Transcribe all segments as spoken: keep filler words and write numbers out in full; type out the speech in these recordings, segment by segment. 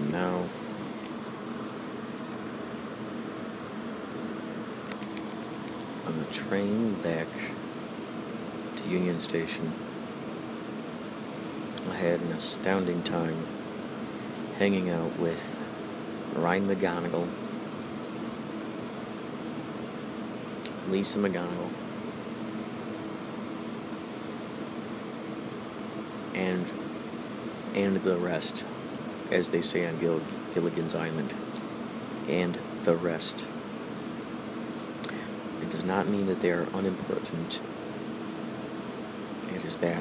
am now on the train back to Union Station. I had an astounding time hanging out with Ryan McGonigal, Lisa McGonigal, and and the rest, as they say on Gil- Gilligan's Island, and the rest. It does not mean that they are unimportant. It is that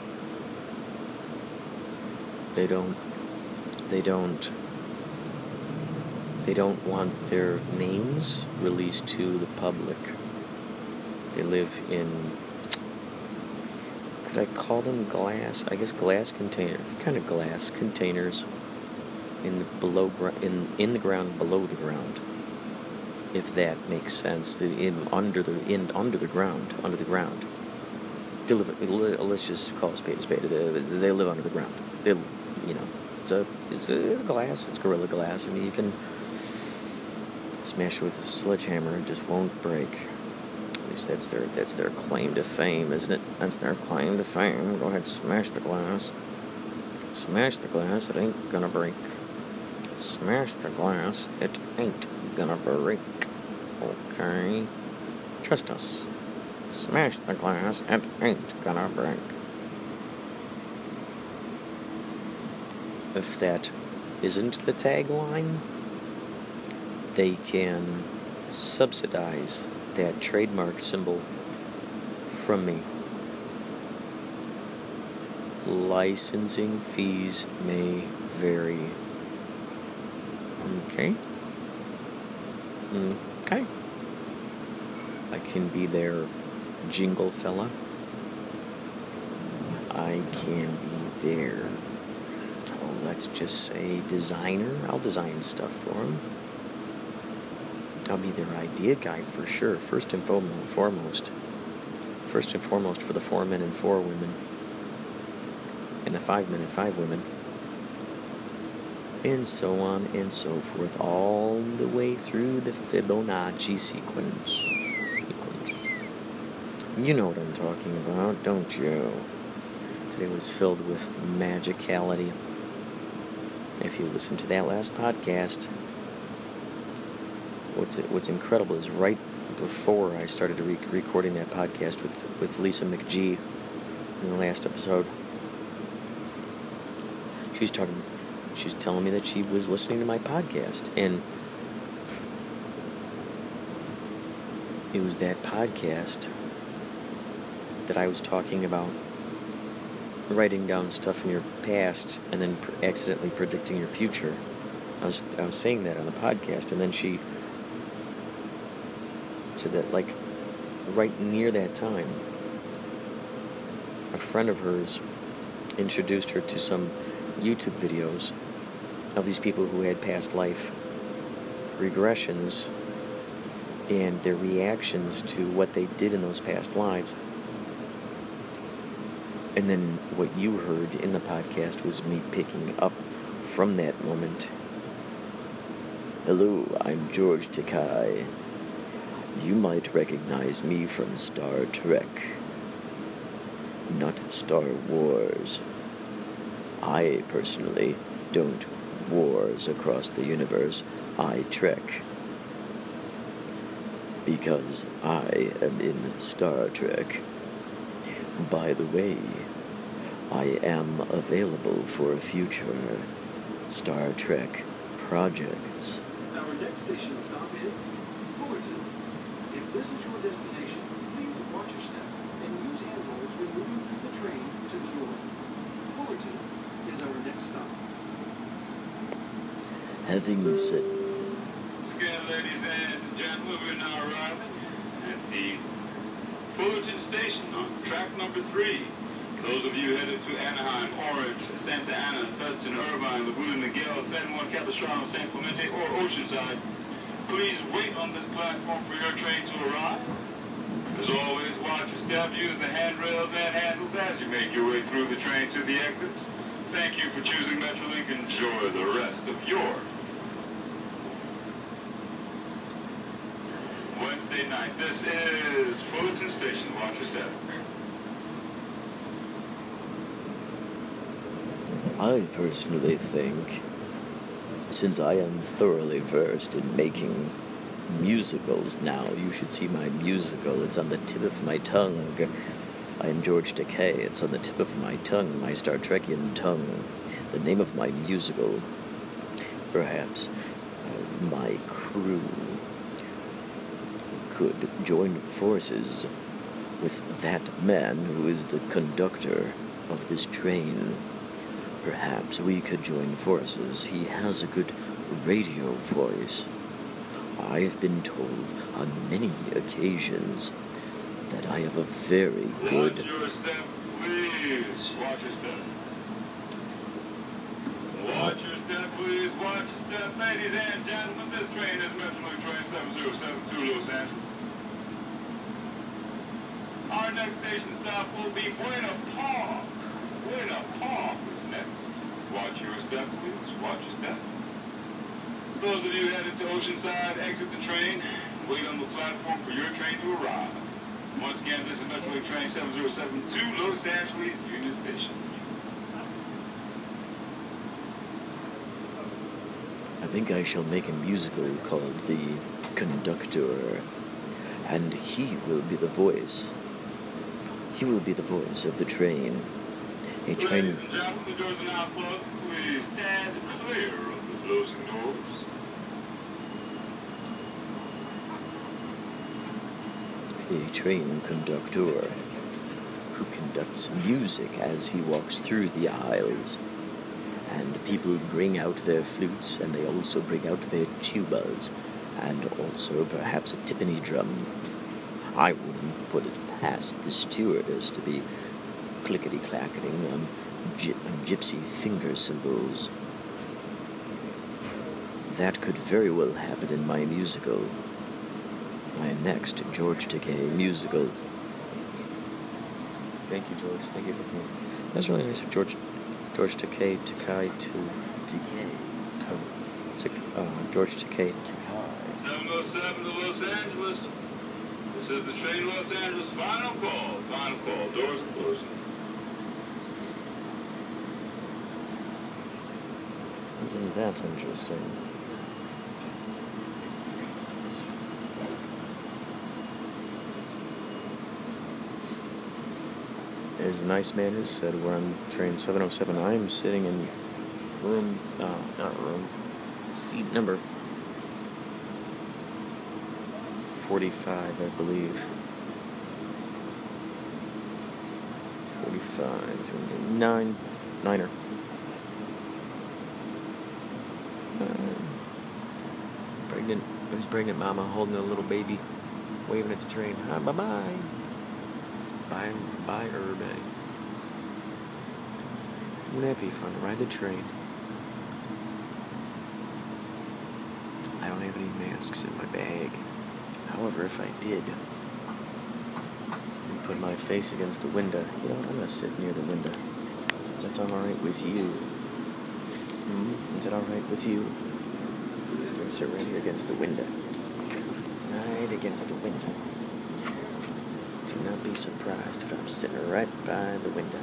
they don't, they don't, they don't want their names released to the public. They live in, could I call them glass? I guess glass containers, kind of glass containers in the below in in the ground, below the ground, if that makes sense. The in under the in under the ground, under the ground. They live, let's just call it spade a spade. They, they live under the ground. They, you know, it's a it's a, it's glass. It's Gorilla Glass. I mean, you can smash it with a sledgehammer; it just won't break. At least that's their that's their claim to fame, isn't it? That's their claim to fame. Go ahead, smash the glass. Smash the glass. It ain't gonna break. Smash the glass. It ain't gonna break. Okay. Trust us. Smash the glass. It ain't gonna break. If that isn't the tagline, they can subsidize that trademark symbol from me. Licensing fees may vary. Okay. Okay. I can be their jingle fella. I can be their, oh, let's just say designer. I'll design stuff for them. I'll be their idea guy for sure. First and foremost. First and foremost for the four men and four women. And the five men and five women. And so on and so forth. All the way through the Fibonacci sequence. sequence. You know what I'm talking about, don't you? Today was filled with magicality. If you listen to that last podcast, What's what's incredible is right before I started re- recording that podcast with, with Lisa McGee in the last episode, she was talking, she was telling me that she was listening to my podcast, and it was that podcast that I was talking about writing down stuff in your past and then pr- accidentally predicting your future. I was I was saying that on the podcast, and then she said that, like, right near that time, a friend of hers introduced her to some YouTube videos of these people who had past life regressions and their reactions to what they did in those past lives. And then what you heard in the podcast was me picking up from that moment. Hello, I'm George Takei. You might recognize me from Star Trek, not Star Wars. I personally don't wars across the universe. I trek. Because I am in Star Trek. By the way, I am available for future Star Trek projects. Our next station stop is Fullerton. If this is your destination, please watch your step and use handholds when moving through the train to the door. Fullerton is our next stop. Having said... Again, ladies and gentlemen, we're now arriving at the Fullerton station on track number three. Those of you headed to Anaheim, Orange, Santa Ana, Tustin, Irvine, Laguna Niguel, San Juan Capistrano, San Clemente, or Oceanside, please wait on this platform for your train to arrive. As always, watch your step, use the handrails and handles as you make your way through the train to the exits. Thank you for choosing Metrolink. Enjoy the rest of your Thursday night. This is Fullerton Station. Watch your step. I personally think, since I am thoroughly versed in making musicals now, you should see my musical. It's on the tip of my tongue. I am George Takei. It's on the tip of my tongue, my Star Trekian tongue. The name of my musical, perhaps uh, my crew could join forces with that man who is the conductor of this train. Perhaps we could join forces. He has a good radio voice. I've been told on many occasions that I have a very good... Watch your step, please. Watch your step. Watch your step, please. Watch your step. Ladies and gentlemen, this train is Metro Train seven zero seven two Los Angeles. Our next station stop will be Buena Park. Buena Park is next. Watch your step, please. Watch your step. Those of you headed to Oceanside, exit the train. Wait on the platform for your train to arrive. Once again, this is Metro Train seven zero seven two Los Angeles Union Station. I think I shall make a musical called The Conductor, and he will be the voice. He will be the voice of the train. A train... Ladies and gentlemen, the doors are now closed. Please stand clear of the closing doors. A train conductor who conducts music as he walks through the aisles. And people bring out their flutes, and they also bring out their tubas, and also perhaps a timpani drum. I wouldn't put it past the stewardess to be clickety-clacketing on, gy- on gypsy finger cymbals. That could very well happen in my musical. My next George Takei musical. Thank you, George. Thank you for coming. That's really nice of George. George Takei, Takai to Takei. Oh, T- uh, George Takei, Takai. seven oh seven to Los Angeles. This is the train Los Angeles. Final call. Final call. Doors are closing. Isn't that interesting? As the nice man has said, we're on train seven oh seven. I am sitting in room, uh, not room, seat number forty-five, I believe. forty-five, nine, niner. Uh, pregnant, it was pregnant mama holding a little baby, waving at the train. Hi, bye-bye. Bye, bye, Urban. Wouldn't that be fun to ride the train? I don't have any masks in my bag. However, if I did, and put my face against the window, you know, I'm gonna sit near the window. That's all right with you. Hmm? Is it all right with you? I'm gonna sit right here against the window. Right against the window. Do not be surprised if I'm sitting right by the window.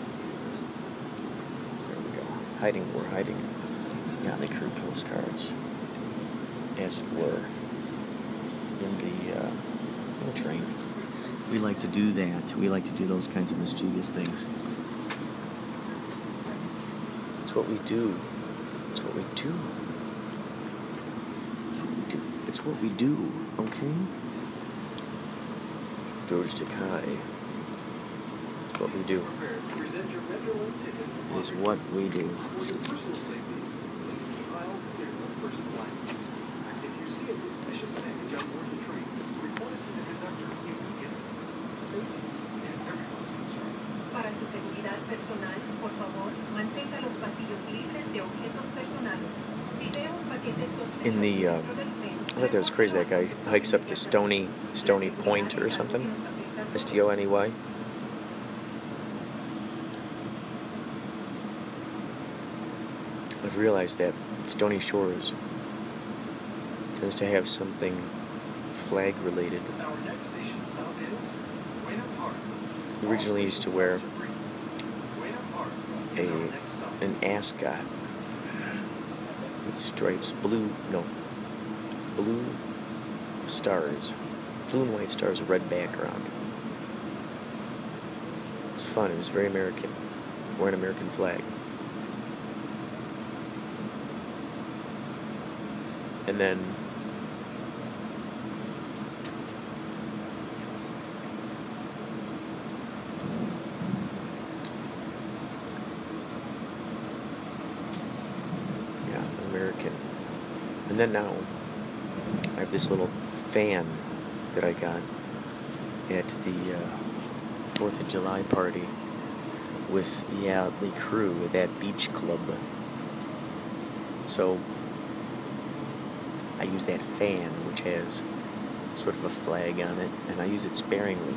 There we go. Hiding, we're hiding behind the crew postcards, as it were, in the, uh, in the train. We like to do that. We like to do those kinds of mischievous things. It's what we do. It's what we do. It's what we do. It's what we do, okay? George Takei. It's what we do. Present your Metrolink ticket. It's what we do. For your personal safety, please keep aisles clear of person blank. If you see a suspicious package on board the train, report it to the conductor immediately. Safety is everyone's concern. Para su seguridad personal, por favor, mantenga los pasillos libres de objetos personales. Si veo un paquete sospechoso In the, uh, dentro del tren, I thought that was crazy. That guy hikes up to Stony, Stony Point or something. S T O N E Y. I've realized that Stony Shores tends to have something flag related. Our next station stop is Buena Park. Originally used to wear Buena Park a is our next stop. an ascot with stripes, blue no, blue stars, blue and white stars, red background. It was fun. It was very American. We're an American flag. And then yeah, American. And then now I have this little fan that I got at the uh, Fourth of July party with Yachtly Crew at that beach club. So I use that fan, which has sort of a flag on it, and I use it sparingly.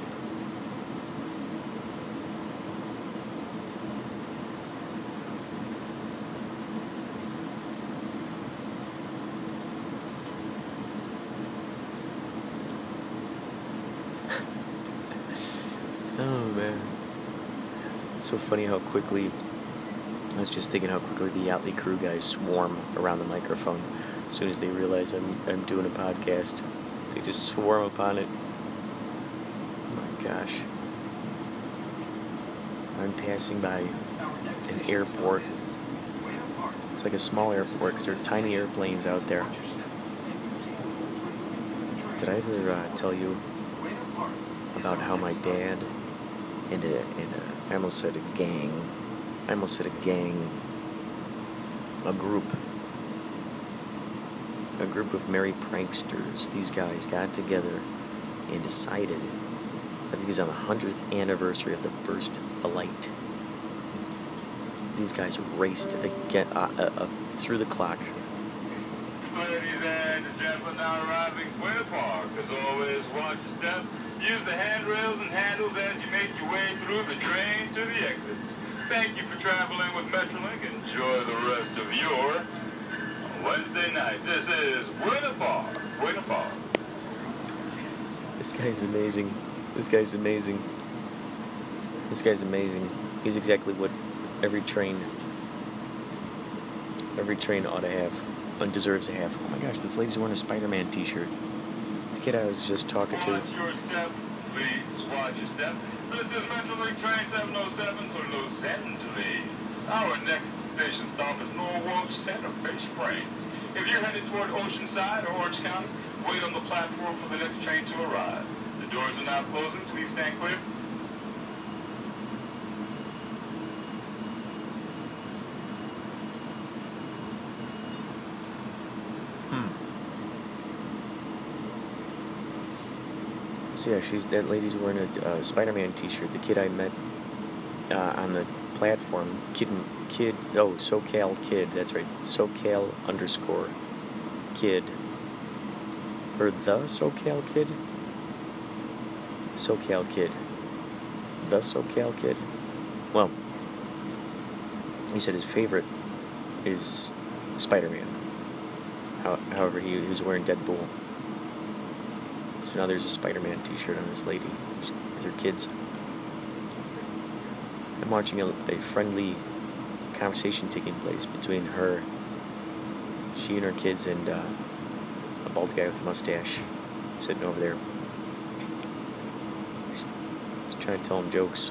Oh man, it's so funny how quickly, I was just thinking how quickly the Yachtly Crew guys swarm around the microphone. As soon as they realize I'm, I'm doing a podcast, they just swarm upon it. Oh my gosh. I'm passing by an airport. It's like a small airport because there are tiny airplanes out there. Did I ever uh, tell you about how my dad and a, and a, I almost said a gang, I almost said a gang, a group, a group of merry pranksters. These guys got together and decided, I think it was on the hundredth anniversary of the first flight, these guys raced again, uh, uh, uh, through the clock. Ladies and gentlemen, now arriving Buena Park. As always, watch your step. Use the handrails and handles as you make your way through the train to the exits. Thank you for traveling with Metrolink. Enjoy the rest of your Wednesday night. This is Buena Park. Buena Park. This guy's amazing. This guy's amazing. This guy's amazing. He's exactly what every train, every train ought to have, and deserves to have. Oh my gosh, this lady's wearing a Spider-Man t-shirt. The kid I was just talking to. Watch your step, please. Watch your step. This is Metrolink train seven oh seven for Los Angeles. Our next station stop is Norwalk Santa Fe Springs. If you're headed toward Oceanside or Orange County, wait on the platform for the next train to arrive. The doors are now closing. Please stand clear. So yeah, she's that lady's wearing a uh, Spider-Man t-shirt. The kid I met uh, on the platform, kid, kid, oh, SoCal Kid, that's right, SoCal underscore Kid, or the SoCal Kid, SoCal Kid, the SoCal Kid. Well, he said his favorite is Spider-Man. How, however, he, he was wearing Deadpool. So now there's a Spider-Man t-shirt on this lady with her kids. I'm watching a, a friendly conversation taking place between her, she and her kids, and uh, a bald guy with a mustache sitting over there. He's, he's trying to tell him jokes.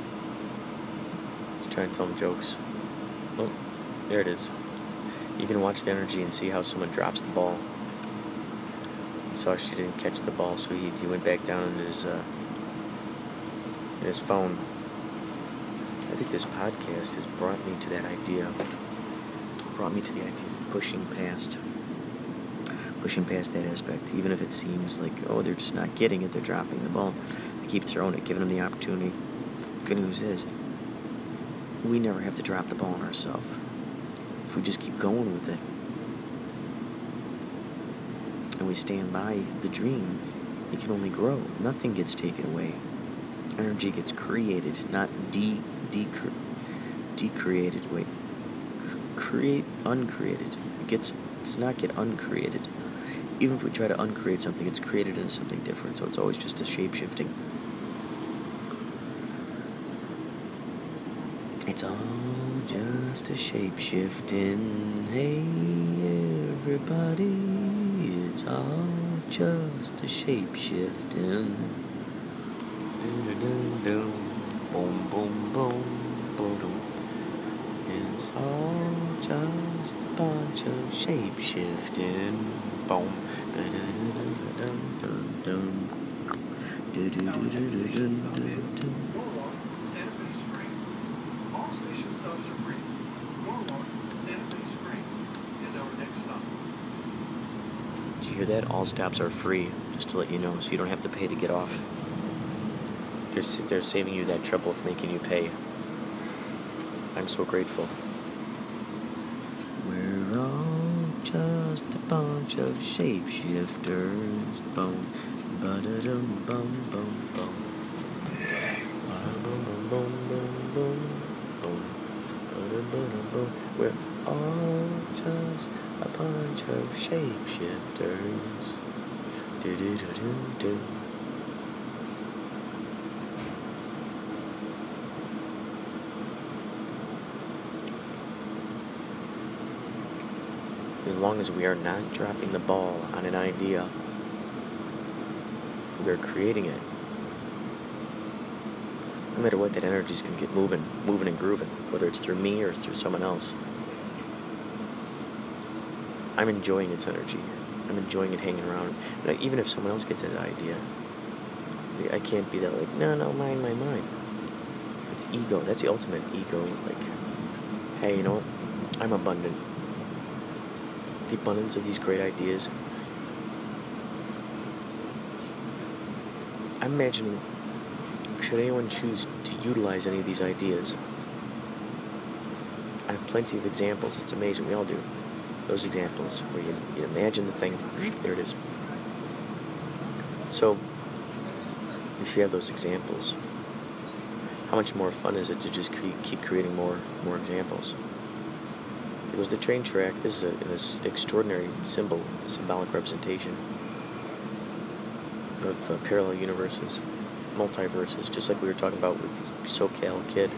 He's trying to tell him jokes. Oh, there it is. You can watch the energy and see how someone drops the ball. He saw she didn't catch the ball, so he, he went back down in his uh, in his phone. I think this podcast has brought me to that idea, brought me to the idea of pushing past, pushing past that aspect, even if it seems like, oh, they're just not getting it, they're dropping the ball. They keep throwing it, giving them the opportunity. Good news is, we never have to drop the ball on ourselves. If we just keep going with it, and we stand by the dream, it can only grow. Nothing gets taken away. Energy gets created, not de de decreated. Wait, C- create uncreated. It gets. It's not get uncreated. Even if we try to uncreate something, it's created into something different, so it's always just a shape-shifting. It's all just a shape-shifting. Hey, everybody, it's all just a shape-shifting. Do-do-do-do. Boom, boom, boom, boom. It's all just a bunch of shape-shifting. Boom. Da-da-da-da-dum-dum-dum. Do-do-do-do-do-dum-dum-dum. Norwalk, Santa Fe Spring. All station stops are free. Norwalk, Santa Fe Spring is our next stop. Did you hear that? All stops are free, just to let you know, so you don't have to pay to get off. They're, they're saving you that trouble of making you pay. I'm so grateful. We're all just a bunch of shapeshifters. Boom, ba-da-dum, bum, bum, bum. Ba-da-bum, bum, bum, bum, bum, boom. Ba-da-ba-dum, bum. We're all just a bunch of shapeshifters. Do-do-do-do-do. As long as we are not dropping the ball on an idea, we're creating it. No matter what, that energy is going to get moving, moving and grooving, whether it's through me or it's through someone else. I'm enjoying its energy. I'm enjoying it hanging around. But even if someone else gets that idea, I can't be that like, no, no, mine, mine, mine. It's ego. That's the ultimate ego. Like, hey, you know what? I'm abundant. The abundance of these great ideas. I'm imagining, should anyone choose to utilize any of these ideas, I have plenty of examples. It's amazing. We all do. Those examples where you, you imagine the thing, there it is. So, if you have those examples, how much more fun is it to just keep, keep creating more, more examples? It was the train track. This is a, an extraordinary symbol, symbolic representation of uh, parallel universes, multiverses, just like we were talking about with SoCal Kid.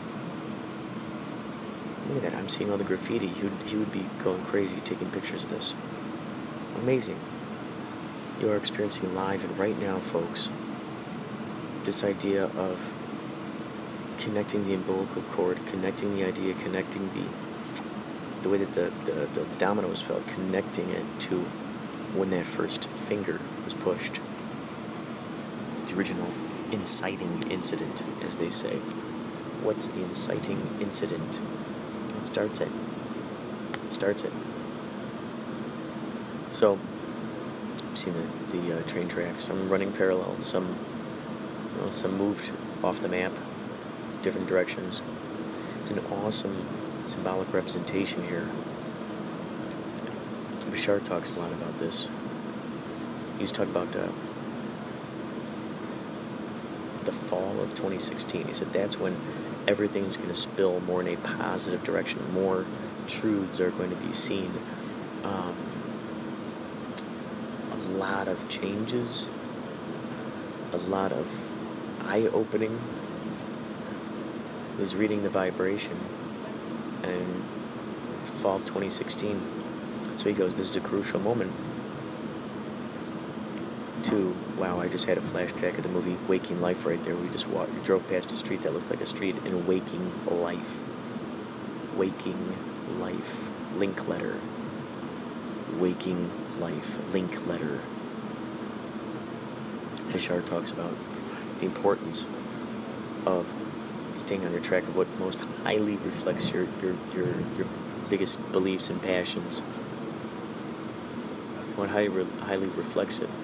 Look at that, I'm seeing all the graffiti. He would, he would be going crazy taking pictures of this. Amazing. You are experiencing live and right now, folks, this idea of connecting the umbilical cord, connecting the idea, connecting the the way that the, the, the dominoes fell, connecting it to when that first finger was pushed. The original inciting incident, as they say. What's the inciting incident? It starts it. It starts it. So, I've seen the, the uh, train tracks, some running parallel, some, you know, some moved off the map, different directions. It's an awesome symbolic representation here. Bashar talks a lot about this. He was talking about uh, the fall of twenty sixteen. He said that's when everything's going to spill more in a positive direction. More truths are going to be seen. Um, a lot of changes. A lot of eye-opening. He was reading the vibration. And fall of twenty sixteen. So he goes, this is a crucial moment to, wow, I just had a flashback of the movie Waking Life right there. We just walked, drove past a street that looked like a street in Waking Life. Waking Life. Link letter. Waking Life. Link letter. Bashar talks about the importance of staying on your track of what most highly reflects your your your, your biggest beliefs and passions. What highly re- highly reflects it.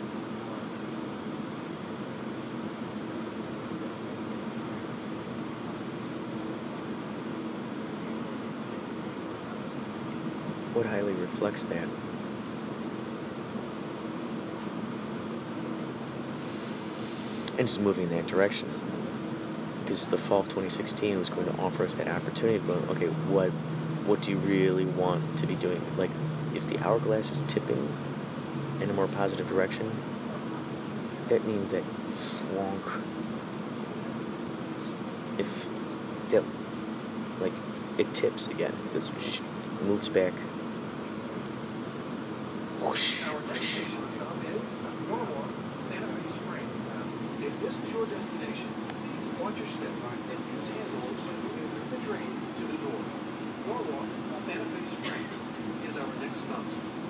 What highly reflects that? And just moving in that direction. Because the fall of twenty sixteen was going to offer us that opportunity to go, okay, what what do you really want to be doing? Like, if the hourglass is tipping in a more positive direction, that means that slonk. If that, like, it tips again, it just moves back. Whoosh, Our whoosh. destination stop is Norwalk, Santa Fe Spring. If this is your destination, please watch your step and use handholds when moving through the train to the door. Norwalk, Santa Fe Spring is our next stop.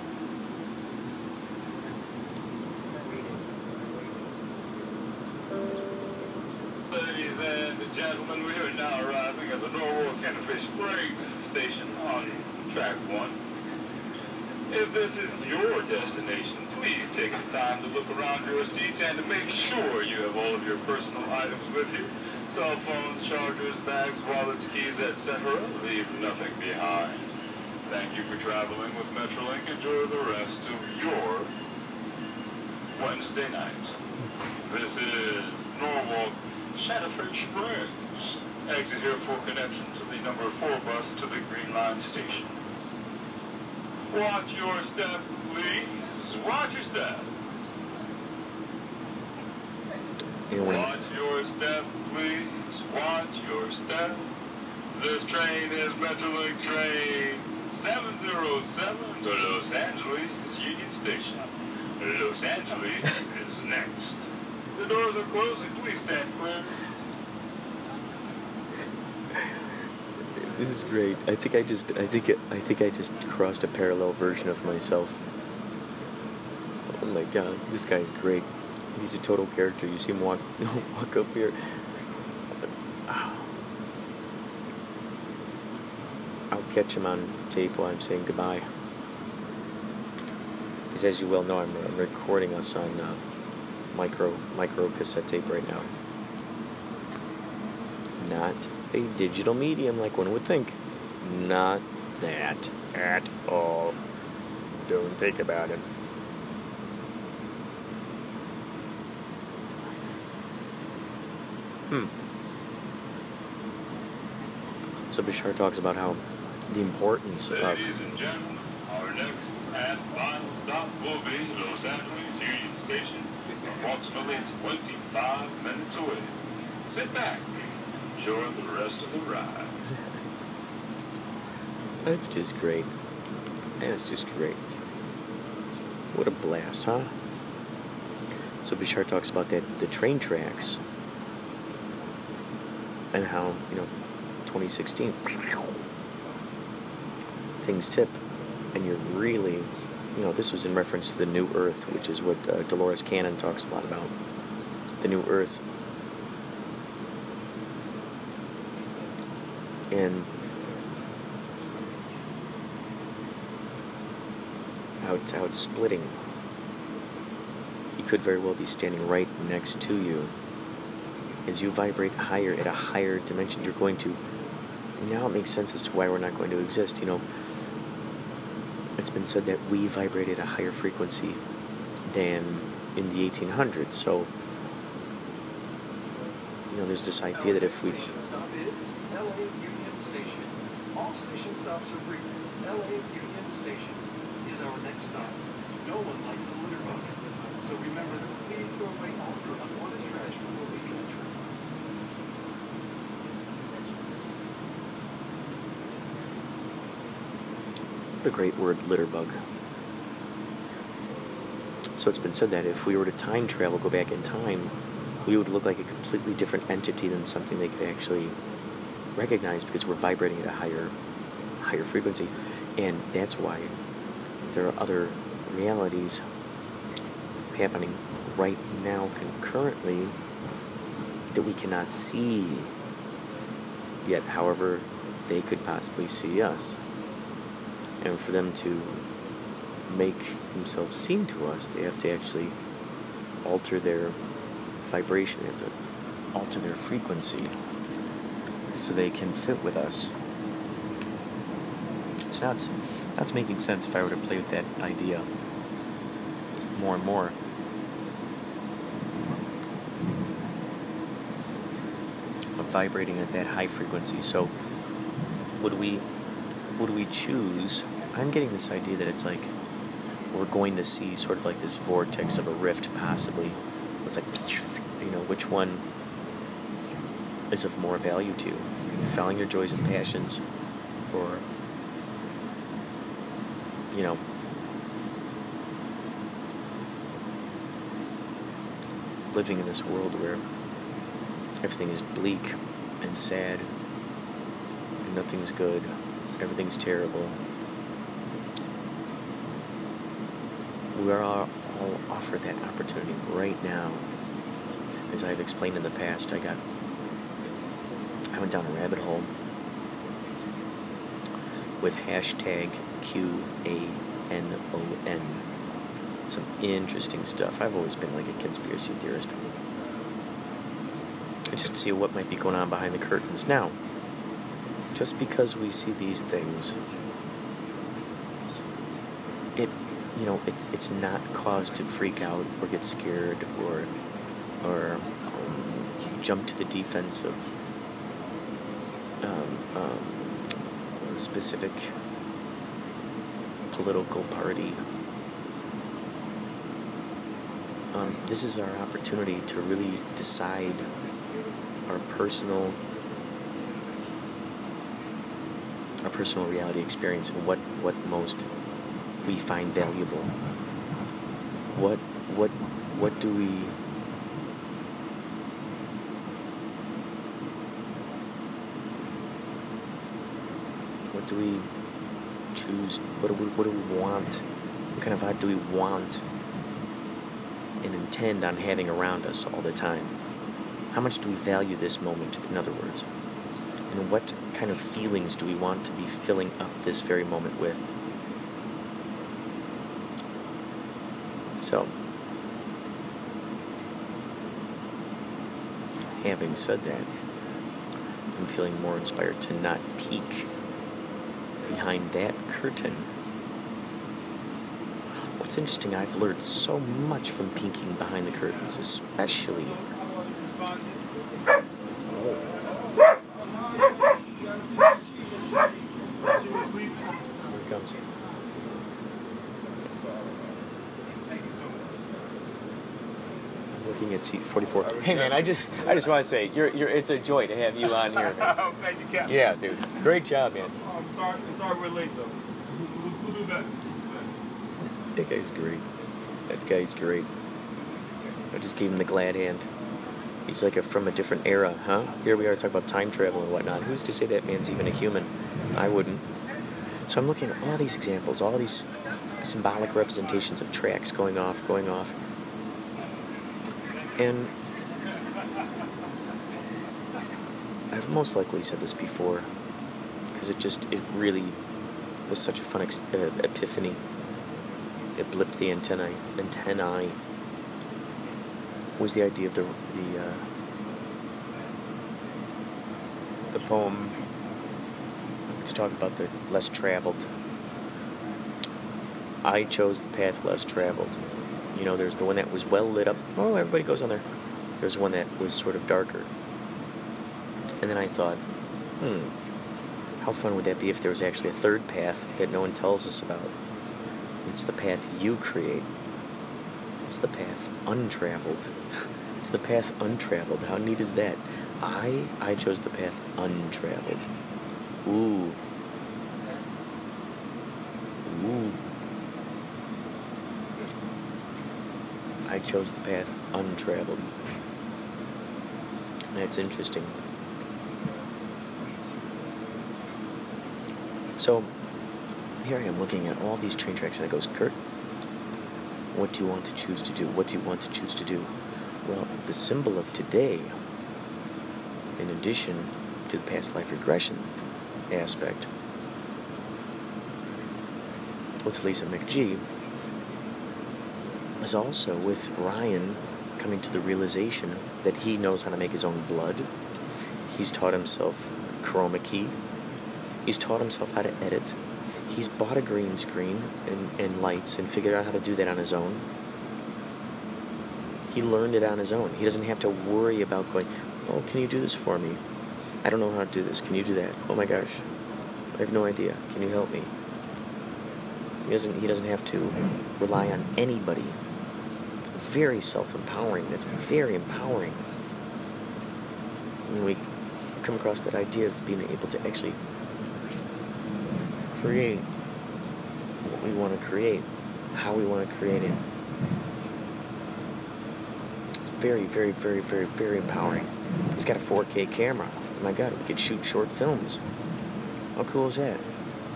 Ladies and gentlemen, we are now arriving at the Norwalk Santa Fe Springs station on track one. If this is your destination, please take the time to look around your seats and to make sure you have all of your personal items with you. Cell phones, chargers, bags, wallets, keys, et cetera. Leave nothing behind. Thank you for traveling with Metrolink. Enjoy the rest of your Wednesday night. This is Norwalk Santa Fe Springs. Exit here for connection to the number four bus to the Green Line station. Watch your step, please. Watch your step. You know, when Watch your step, please. Watch your step. This train is Metrolink train seven zero seven to Los Angeles Union Station. Los Angeles is next. The doors are closing. Please stand clear. This is great. I think I just, I think, it, I think I just crossed a parallel version of myself. Oh my god, this guy's great. He's a total character. You see him walk, walk up here. I'll catch him on tape while I'm saying goodbye. Because as you well know, I'm, I'm recording us on uh, micro, micro cassette tape right now. Not a digital medium like one would think. Not that at all. Don't think about it. Hmm. So Bashar talks about how the importance of... Ladies and gentlemen, our next and final stop will be Los Angeles Union Station, approximately twenty-five minutes away. Sit back. Enjoy the rest of the ride. That's just great. That's just great. What a blast, huh? So Bashar talks about that the train tracks and how, you know, twenty sixteen things tip, and you're really, you know, this was in reference to the New Earth, which is what uh, Dolores Cannon talks a lot about. The New Earth. And how it's, how it's splitting. You could very well be standing right next to you. As you vibrate higher, at a higher dimension, you're going to... Now it makes sense as to why we're not going to exist. You know, it's been said that we vibrate at a higher frequency than in the eighteen hundreds. So, you know, there's this idea that if we... Station stop is L A Union Station. All station stops are brief. L A Union Station is our next stop. No one likes a litter bucket. So remember to please throw away all your unwanted trash before leaving the train. What a great word, litter bug. So it's been said that if we were to time travel, go back in time, we would look like a completely different entity than something they could actually recognize, because we're vibrating at a higher higher frequency. And that's why there are other realities happening right now concurrently that we cannot see yet. However, they could possibly see us. And for them to make themselves seen to us, they have to actually alter their vibration. They have to alter their frequency so they can fit with us. So that's, that's making sense if I were to play with that idea more and more. Of vibrating at that high frequency. So would we would we choose... I'm getting this idea that it's like we're going to see sort of like this vortex of a rift, possibly. It's like, you know, which one is of more value to you? Following your joys and passions, or, you know, living in this world where everything is bleak and sad, and nothing's good, everything's terrible. We are all offered that opportunity right now. As I've explained in the past, I got, I went down a rabbit hole with hashtag Q A N O N. Some interesting stuff. I've always been like a conspiracy theorist. And just to see what might be going on behind the curtains. Now, just because we see these things, it, you know, it's it's not cause to freak out or get scared or or um, jump to the defense of um, um, a specific political party. Um, this is our opportunity to really decide our personal our personal reality experience and what, what most we find valuable. What what what do we what do we choose? What do we what do we want? What kind of vibe do we want and intend on having around us all the time? How much do we value this moment, in other words? And what kind of feelings do we want to be filling up this very moment with? So, having said that, I'm feeling more inspired to not peek behind that curtain. What's interesting, I've learned so much from peeking behind the curtains, especially. Looking at seat forty-four. Hey man, I just I just want to say you're you're it's a joy to have you on here. Oh, thank you, Captain. Yeah, dude. Great job, man. Oh, I'm sorry. I'm sorry we're late though. We'll, we'll do better. That guy's great. That guy's great. I just gave him the glad hand. He's like a from a different era, huh? Here we are talking about time travel and whatnot. Who's to say that man's even a human? I wouldn't. So I'm looking at all these examples, all these symbolic representations of tracks going off, going off. And I've most likely said this before, because it just, it really was such a fun ex- uh, epiphany. It blipped the antennae, antennae, was the idea of the, the, uh, the poem. Let's talk about the less traveled. I chose the path less traveled. You know, there's the one that was well lit up. Oh, everybody goes on there. There's one that was sort of darker. And then I thought, hmm, how fun would that be if there was actually a third path that no one tells us about? It's the path you create. It's the path untraveled. It's the path untraveled. How neat is that? I I chose the path untraveled. Ooh. Ooh. I chose the path untraveled. That's interesting. So, here I am looking at all these train tracks, and it goes, Kurt, what do you want to choose to do? What do you want to choose to do? Well, the symbol of today, in addition to the past life regression aspect, with Lisa McGee, is also with Ryan coming to the realization that he knows how to make his own blood. He's taught himself chroma key. He's taught himself how to edit. He's bought a green screen and, and lights and figured out how to do that on his own. He learned it on his own. He doesn't have to worry about going, oh, can you do this for me? I don't know how to do this. Can you do that? Oh my gosh. I have no idea. Can you help me? He doesn't, he doesn't have to rely on anybody. Very self-empowering. That's very empowering. When we come across that idea of being able to actually create what we want to create, how we want to create it. It's very, very, very, very, very empowering. He's got a four K camera. Oh my God, we could shoot short films. How cool is that?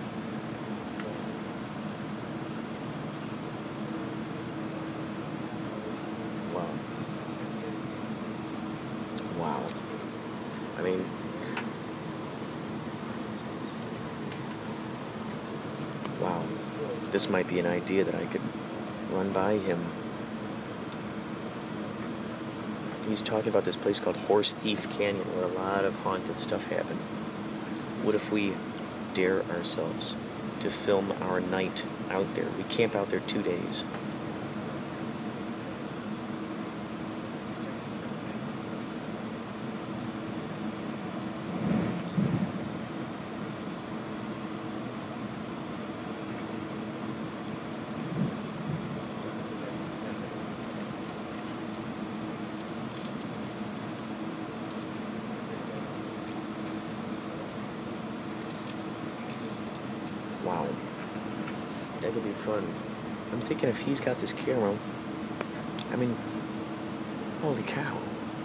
Wow. Wow. I mean, wow. This might be an idea that I could run by him. He's talking about this place called Horse Thief Canyon where a lot of haunted stuff happened. What if we dare ourselves to film our night out there? We camp out there two days. Wow, that could be fun. I'm thinking if he's got this camera, I mean, holy cow.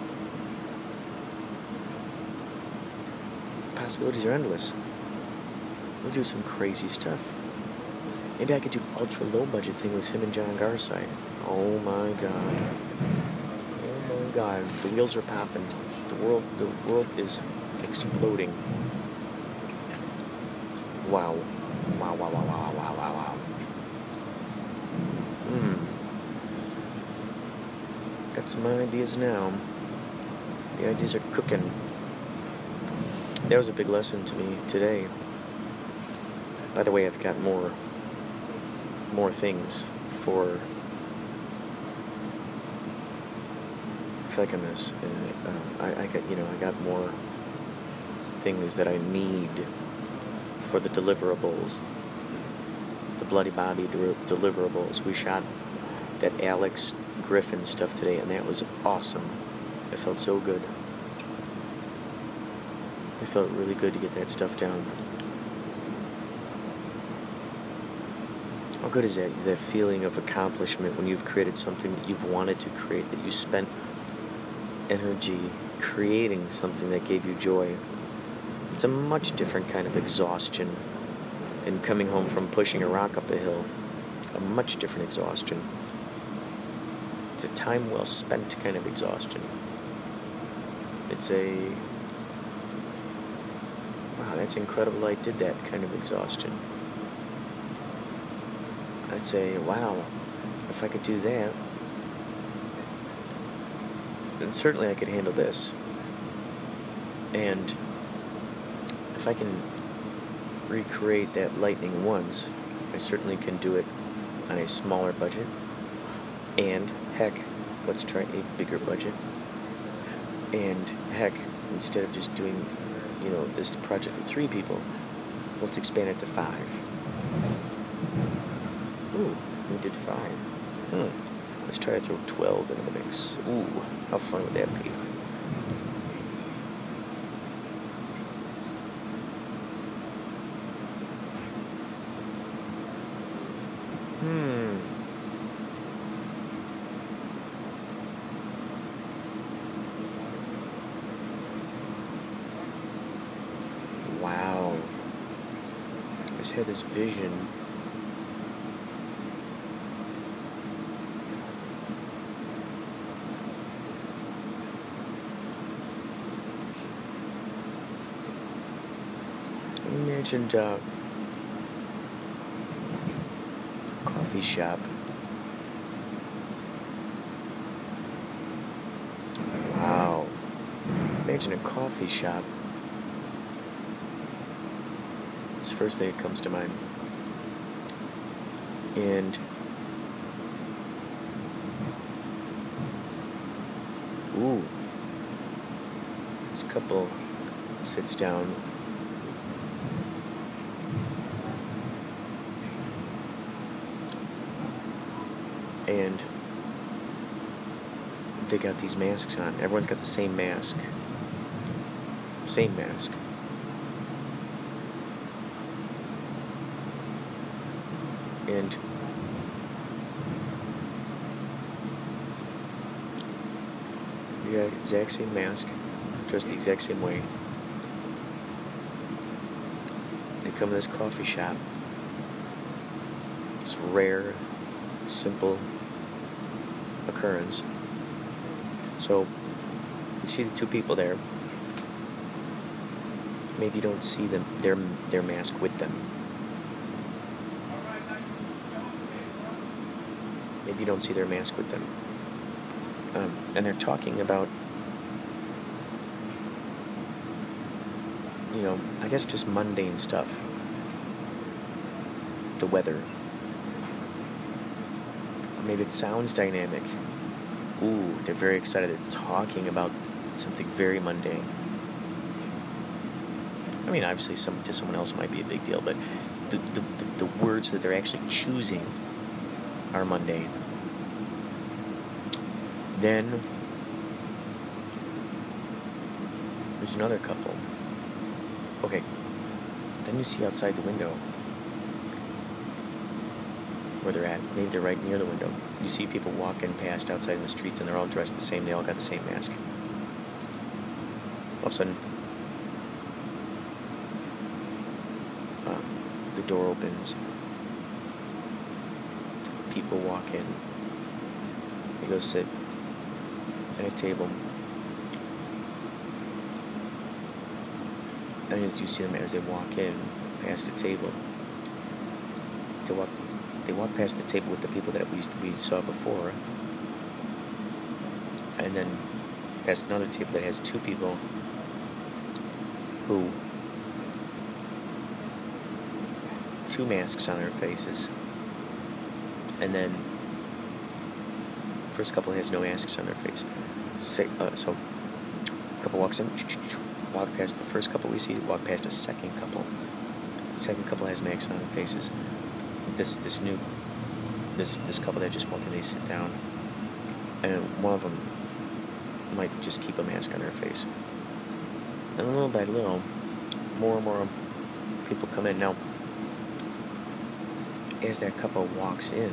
Possibilities are endless. We'll do some crazy stuff. Maybe I could do ultra low budget thing with him and John Garside. Oh my God. Oh my God. The wheels are popping. The world, the world is exploding. Wow. Wow, wow, wow, wow, wow, wow, wow. Hmm. Got some ideas now. The ideas are cooking. That was a big lesson to me today. By the way, I've got more, more things for. I feel like I'm this. Uh, I, I got, you know, I got more things that I need for the deliverables, the Bloody Bobby de- deliverables. We shot that Alex Griffin stuff today, and that was awesome. It felt so good. It felt really good to get that stuff down. How good is that? That feeling of accomplishment when you've created something that you've wanted to create, that you spent energy creating something that gave you joy. It's a much different kind of exhaustion than coming home from pushing a rock up a hill. A much different exhaustion. It's a time well spent kind of exhaustion. It's a, wow, that's incredible I did that kind of exhaustion. I'd say, wow, if I could do that, then certainly I could handle this. And if I can recreate that lightning once, I certainly can do it on a smaller budget. And heck, let's try a bigger budget. And heck, instead of just doing, you know, this project with three people, let's expand it to five. Ooh, we did five. Hmm. Let's try to throw twelve into the mix. Ooh, how fun would that be? Hmm. Wow. I just had this vision. I imagined uh, a coffee shop. Wow. Imagine a coffee shop. It's the first thing that comes to mind. And ooh, this couple sits down. and they got these masks on. Everyone's got the same mask. Same mask. And you got the exact same mask, dressed the exact same way. They come to this coffee shop. It's rare, simple occurrence. So you see the two people there. Maybe you don't see them their their mask with them. Maybe you don't see their mask with them. Um, and they're talking about, you know, I guess just mundane stuff. The weather. Or maybe it sounds dynamic. Ooh, they're very excited. They're talking about something very mundane. I mean, obviously, some to someone else it might be a big deal, but the, the, the, the words that they're actually choosing are mundane. Then there's another couple. Okay. Then you see outside the window where they're at. Maybe they're right near the window. You see people walking past outside in the streets, and they're all dressed the same. They all got the same mask. All of a sudden, uh, the door opens. People walk in. They go sit at a table. And as you see them as they walk in past a table, they walk, they walk past the table with the people that we we saw before, and then past another table that has two people who two masks on their faces, and then first couple has no masks on their face. So, uh, so a couple walks in, walk past the first couple we see, walk past a second couple. Second couple has masks on their faces. This this new this this couple that just walked in, they sit down, and one of them might just keep a mask on their face. And little by little, more and more people come in. Now, as that couple walks in,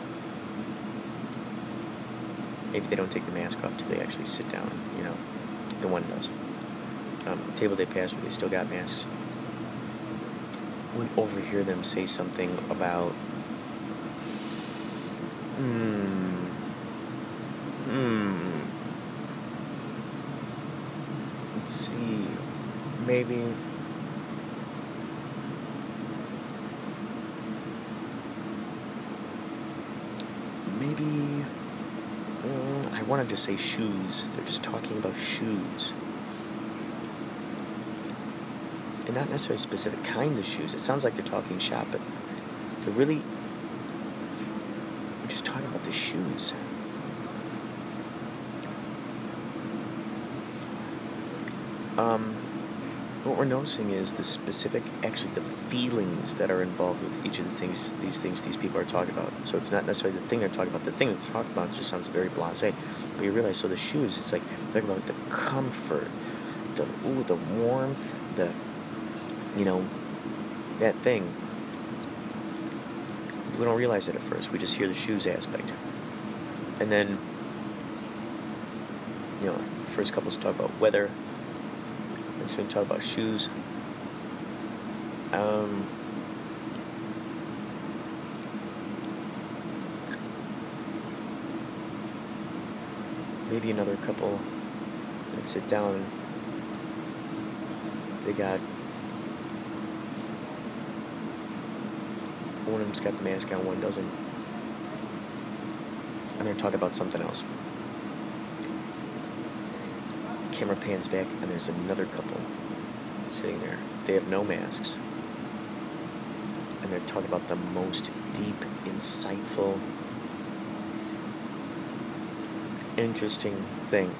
maybe they don't take the mask off till they actually sit down, you know. The one does. Um, the table they passed where they still got masks. We overhear them say something about, hmm, hmm, let's see, maybe, maybe, uh, I want to just say shoes. They're just talking about shoes. And not necessarily specific kinds of shoes. It sounds like they're talking shop, but they're really just talking about the shoes. Um, what we're noticing is the specific, actually the feelings that are involved with each of the things, these things these people are talking about. So it's not necessarily the thing they're talking about. The thing they're talking about just sounds very blasé. But you realize, so the shoes, it's like, they're talking about the comfort, the, ooh, the warmth, the, you know, that thing. We don't realize it at first. We just hear the shoes aspect. And then, you know, first couples talk about weather. Next one talk about shoes. Um, maybe another couple that sit down. They got one of them's got the mask on, one doesn't. And they're talking about something else. Camera pans back, and there's another couple sitting there. They have no masks. And they're talking about the most deep, insightful, interesting thing.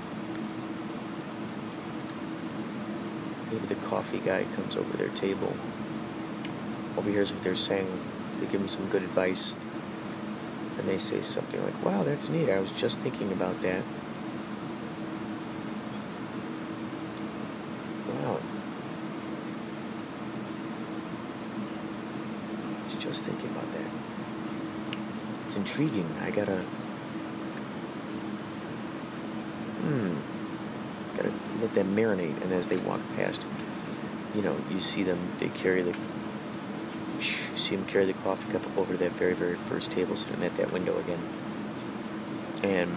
Maybe the coffee guy comes over their table, overhears what they're saying. They give him some good advice. and they say something like, wow, that's neat, I was just thinking about that. Wow. I was just thinking about that. It's intriguing. I gotta... Hmm. Gotta let that marinate, and as they walk past, you know, you see them, they carry the... You see them carry the coffee cup over to that very, very first table, sitting at that window again. And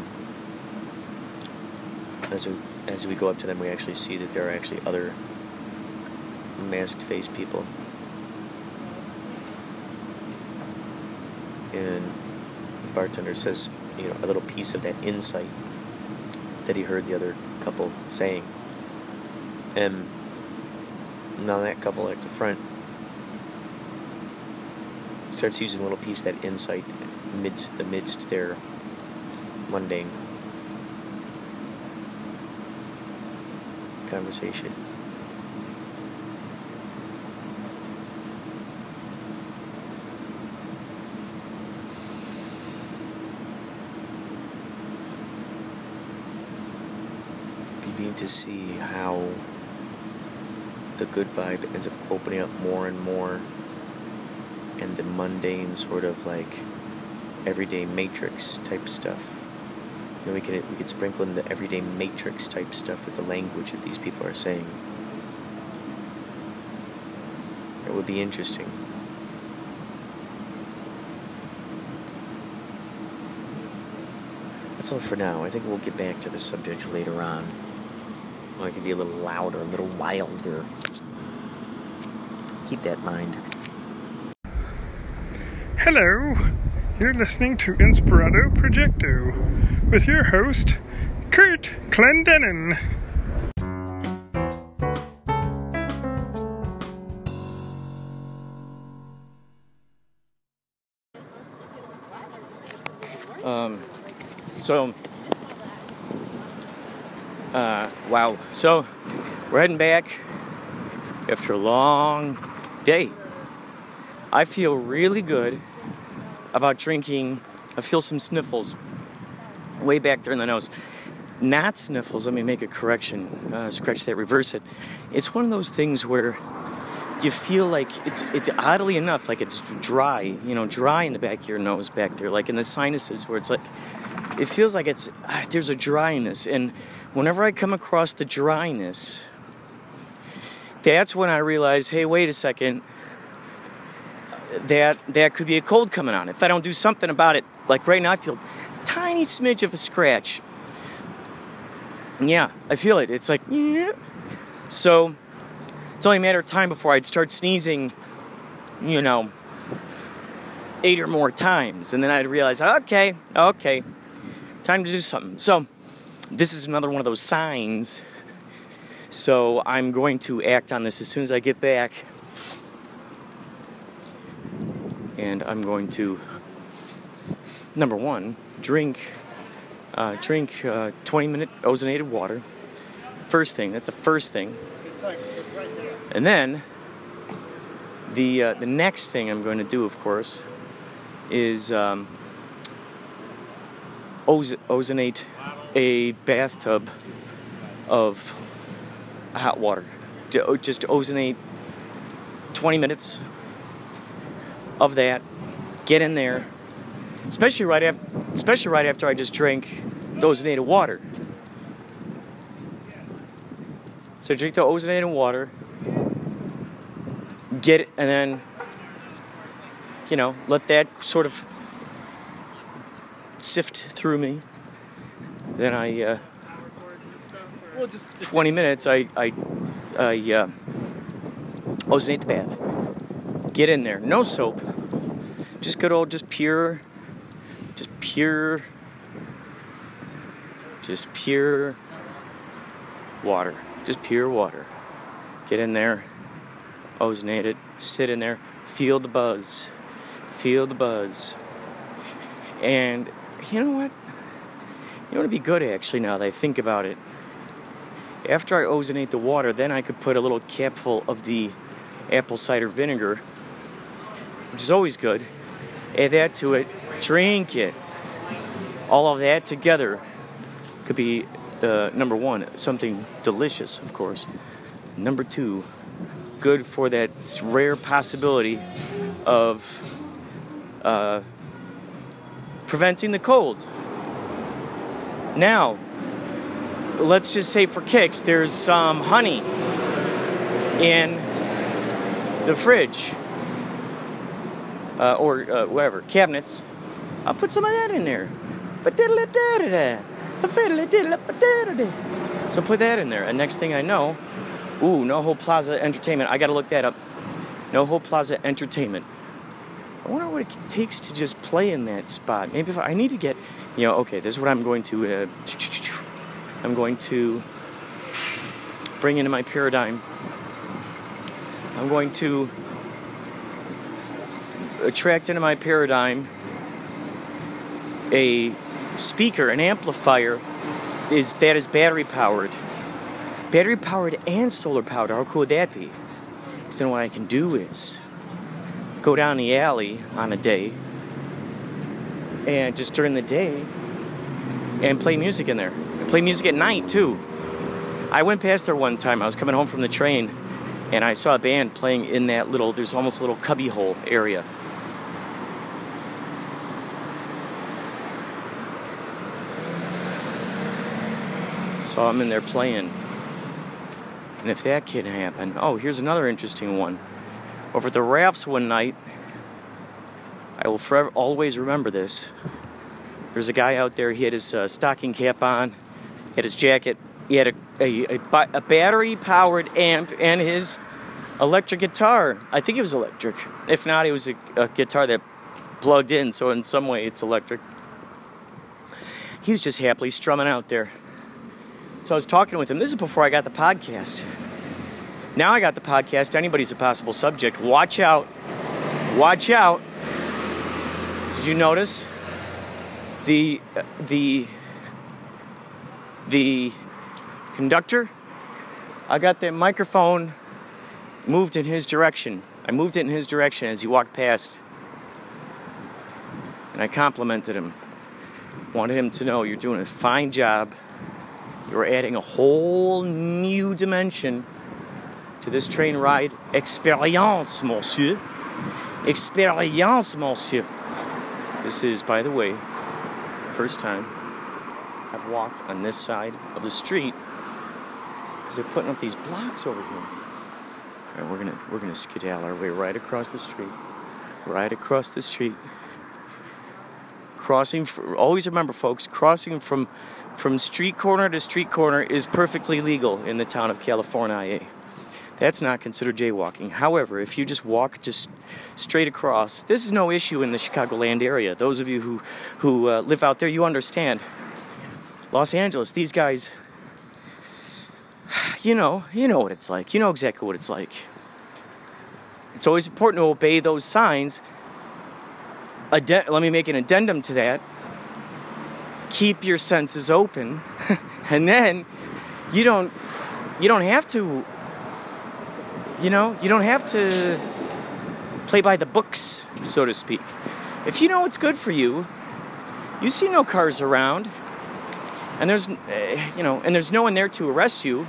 as we, as we go up to them, we actually see that there are actually other masked-faced people. And the bartender says, you know, a little piece of that insight that he heard the other couple saying. And now that couple at the front starts using a little piece of that insight amidst, amidst their mundane conversation. Be neat to see how the good vibe ends up opening up more and more, and the mundane sort of like everyday matrix type stuff. You know, we could we could sprinkle in the everyday matrix type stuff with the language that these people are saying. It would be interesting. That's all for now. I think we'll get back to the subject later on. Well, it could be a little louder, a little wilder. Keep that in mind. Hello, you're listening to Inspirado Projecto with your host, Kurt Clendenin. Um, so, uh, wow. So, we're heading back after a long day. I feel really good about drinking. I feel some sniffles way back there in the nose. Not sniffles, let me make a correction. Uh, scratch that, reverse it. It's one of those things where you feel like it's, it's oddly enough, like it's dry, you know, dry in the back of your nose back there, like in the sinuses where it's like, it feels like it's, uh, there's a dryness. And whenever I come across the dryness, that's when I realize, hey, wait a second, that that could be a cold coming on. If I don't do something about it, like right now I feel a tiny smidge of a scratch. Yeah, I feel it. It's like, yeah. So it's only a matter of time before I'd start sneezing, you know, eight or more times. And then I'd realize, okay, okay, time to do something. So this is another one of those signs. So I'm going to act on this as soon as I get back. And I'm going to, number one, drink uh, drink uh, twenty minute ozonated water. First thing, that's the first thing. And then, the uh, the next thing I'm going to do, of course, is um, oz- ozonate a bathtub of hot water. Just ozonate twenty minutes of that, get in there, especially right after, especially right after I just drank the ozonated water. So drink the ozonated water, get it, and then, you know, let that sort of sift through me. Then I, uh, twenty minutes, I, I, I, uh, ozonate the bath. Get in there. No soap. Just good old, just pure, just pure, just pure water. Just pure water. Get in there. Ozonate it. Sit in there. Feel the buzz. Feel the buzz. And you know what? You know what would be good actually now that I think about it? After I ozonate the water, then I could put a little capful of the apple cider vinegar, which is always good. Add that to it, drink it. All of that together could be, uh, number one, something delicious, of course. Number two, good for that rare possibility of uh, preventing the cold. Now, let's just say for kicks, there's some honey in the fridge uh, or uh, whatever, cabinets. I'll put some of that in there. So put that in there, and next thing I know, ooh, NoHo Plaza Entertainment. I gotta look that up. NoHo Plaza Entertainment. I wonder what it takes to just play in that spot. Maybe if I, I need to get, you know, okay, this is what I'm going to, uh, I'm going to bring into my paradigm. I'm going to attract into my paradigm a speaker, an amplifier is that is battery powered. Battery powered and solar powered. How cool would that be? So then what I can do is go down the alley on a day and just during the day and play music in there. And play music at night too. I went past there one time. I was coming home from the train and I saw a band playing in that little, there's almost a little cubby hole area. So I'm in there playing. And if that can happen, oh, here's another interesting one. Over at the Ralphs one night, I will forever always remember this. There's a guy out there, he had his uh, stocking cap on, he had his jacket, he had a, a, a, a battery-powered amp and his electric guitar. I think it was electric. If not, it was a, a guitar that plugged in, so in some way it's electric. He was just happily strumming out there. So I was talking with him. This is before I got the podcast. Now I got the podcast. Anybody's a possible subject. Watch out. Watch out. Did you notice the the the conductor? I got the microphone moved in his direction. I moved it in his direction as he walked past. And I complimented him. Wanted him to know you're doing a fine job. You're adding a whole new dimension to this train ride. Experience, monsieur. Experience, monsieur. This is, by the way, first time I've walked on this side of the street because they're putting up these blocks over here. All right, we're gonna we're gonna skedaddle our way right across the street, right across the street. Crossing, for, always remember, folks, crossing from from street corner to street corner is perfectly legal in the town of California. That's not considered jaywalking. However, if you just walk just straight across, this is no issue in the Chicagoland area. Those of you who who uh, live out there, you understand. Los Angeles, these guys, you know, you know what it's like. You know exactly what it's like. It's always important to obey those signs. Add- let me make an addendum to that. Keep your senses open, and then you don't you don't have to you know you don't have to play by the books, so to speak. If you know what's good for you, you see no cars around, and there's uh, you know and there's no one there to arrest you.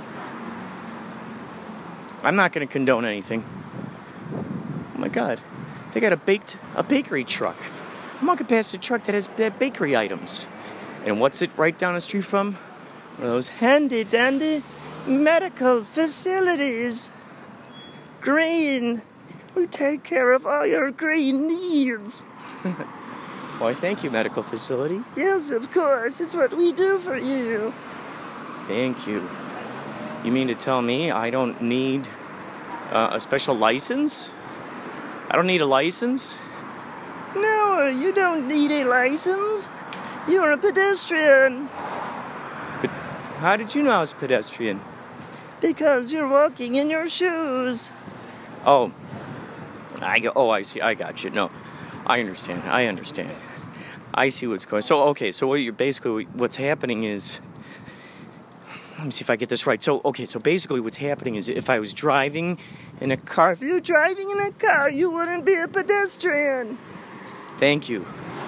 I'm not going to condone anything. Oh my God, they got a baked a bakery truck. I'm walking past a truck that has bakery items. And what's it right down the street from? One of those handy-dandy medical facilities. Green. We take care of all your green needs. Why, thank you, medical facility. Yes, of course. It's what we do for you. Thank you. You mean to tell me I don't need uh, a special license? I don't need a license? No, you don't need a license. You're a pedestrian. But how did you know I was a pedestrian? Because you're walking in your shoes. Oh, I go. Oh, I see. I got you. No, I understand. I understand. I see what's going. So okay. So what you're basically what's happening is. Let me see if I get this right. So okay. So basically, what's happening is if I was driving in a car. If you're driving in a car, you wouldn't be a pedestrian. Thank you.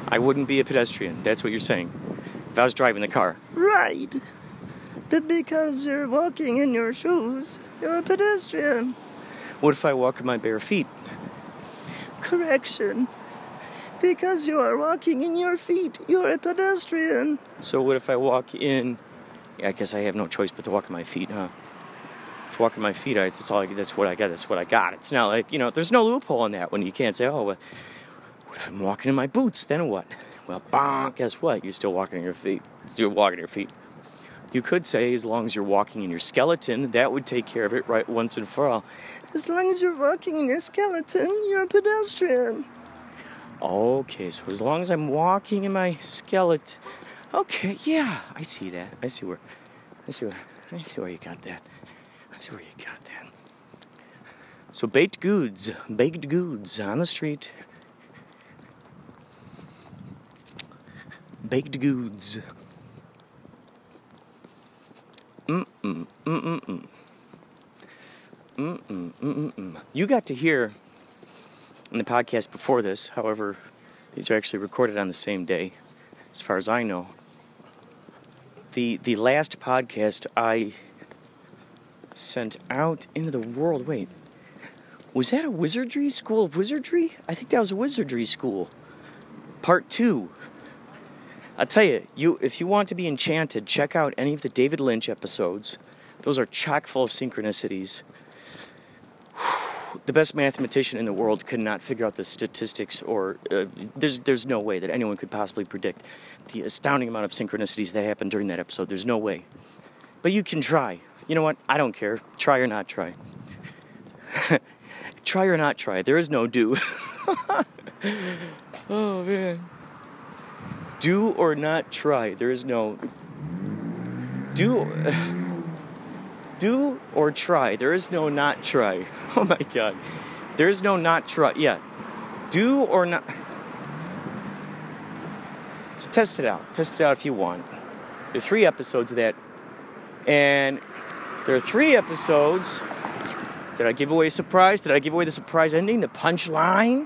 I wouldn't be a pedestrian. That's what you're saying. If I was driving the car. Right. But because you're walking in your shoes, you're a pedestrian. What if I walk in my bare feet? Correction. Because you are walking in your feet, you're a pedestrian. So what if I walk in... Yeah, I guess I have no choice but to walk in my feet, huh? If I walk in my feet, I, that's all. I, that's what I got. That's what I got. It's not like, you know, there's no loophole in that when you can't say, oh, well, what if I'm walking in my boots? Then what? Well, bonk, guess what? You're still walking in your feet. You're walking in your feet. You could say, as long as you're walking in your skeleton, that would take care of it right once and for all. As long as you're walking in your skeleton, you're a pedestrian. Okay, so as long as I'm walking in my skeleton... Okay, yeah, I see that. I see where... I see where... I see where you got that. I see where you got that. So baked goods. Baked goods on the street. Baked goods. Mm-mm, mm-mm-mm. Mm-mm, mm-mm-mm. You got to hear in the podcast before this, however, these are actually recorded on the same day, as far as I know. The the last podcast I sent out into the world, wait, was that a wizardry school of wizardry? I think that was a wizardry school. Part two. I'll tell you, you if you want to be enchanted, check out any of the David Lynch episodes. Those are chock full of synchronicities. The best mathematician in the world could not figure out the statistics, or uh, there's there's no way that anyone could possibly predict the astounding amount of synchronicities that happened during that episode. There's no way. But you can try. You know what? I don't care. Try or not try. Try or not try. There is no do. Oh, man. Do or not try. There is no... Do... Do or try. There is no not try. Oh my God. There is no not try. Yeah. Do or not. So test it out. Test it out if you want. There's three episodes of that. And there are three episodes. Did I give away a surprise? Did I give away the surprise ending? The punchline?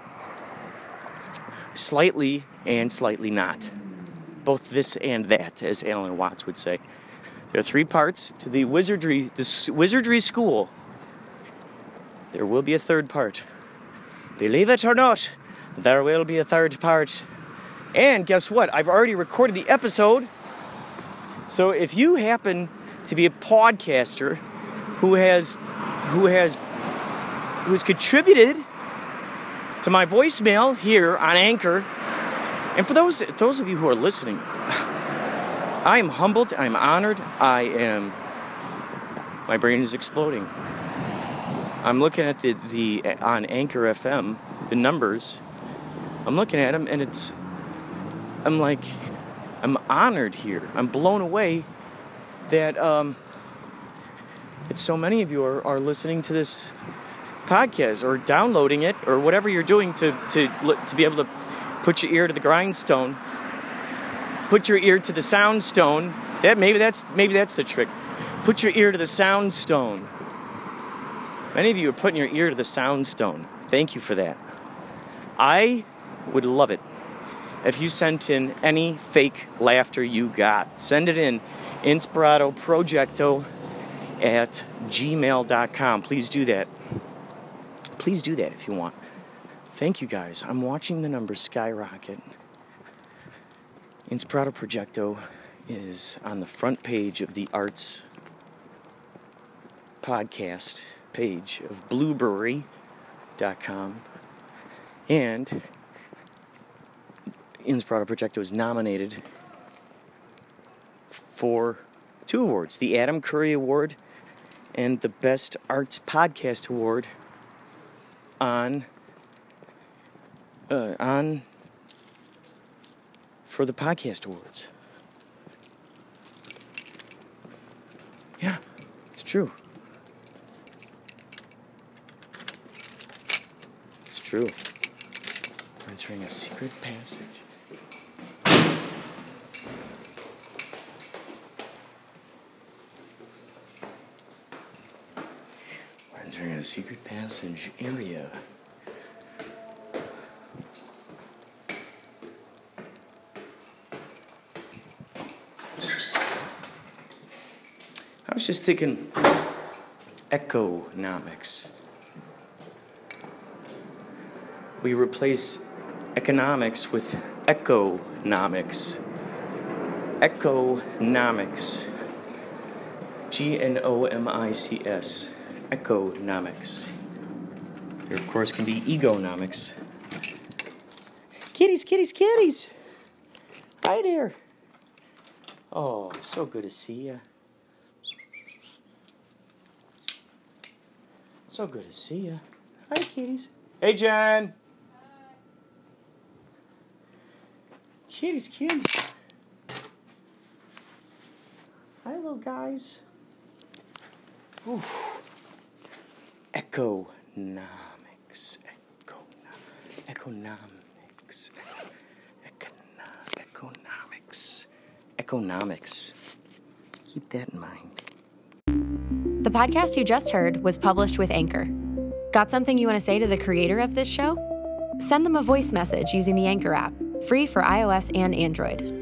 Slightly and slightly not. Both this and that, as Alan Watts would say. There are three parts to the wizardry, the wizardry school. There will be a third part. Believe it or not, there will be a third part. And guess what? I've already recorded the episode. So if you happen to be a podcaster who has, who has, who has contributed to my voicemail here on Anchor, and for those those of you who are listening, I am humbled, I'm honored, I am, my brain is exploding. I'm looking at the, the on Anchor F M, the numbers, I'm looking at them and it's, I'm like, I'm honored here. I'm blown away that, um, that so many of you are, are listening to this podcast or downloading it or whatever you're doing to, to, to be able to put your ear to the grindstone. Put your ear to the sound stone. That maybe that's maybe that's the trick. Put your ear to the sound stone. Many of you are putting your ear to the sound stone. Thank you for that. I would love it if you sent in any fake laughter you got. Send it in Inspirato Projecto at gmail dot com. Please do that. Please do that if you want. Thank you guys. I'm watching the numbers skyrocket. Inspirato Projecto is on the front page of the Arts podcast page of blueberry dot com. And Inspirato Projecto is nominated for two awards, the Adam Curry Award and the Best Arts Podcast Award on uh, on for the Podcast Awards. Yeah, it's true. It's true. We're entering a secret passage. We're entering a secret passage area. was just thinking economics. We replace economics with economics. Economics. G N O M I C S. Economics. There, of course, can be egonomics. Kitties, kitties, kitties! Hi there! Oh, so good to see ya. So good to see ya. Hi, kitties. Hey, Jen! Kitties, kitties. Hi, little guys. Ooh. Economics. Econo- economics. Econo- economics. Economics. Keep that in mind. The podcast you just heard was published with Anchor. Got something you want to say to the creator of this show? Send them a voice message using the Anchor app, free for iOS and Android.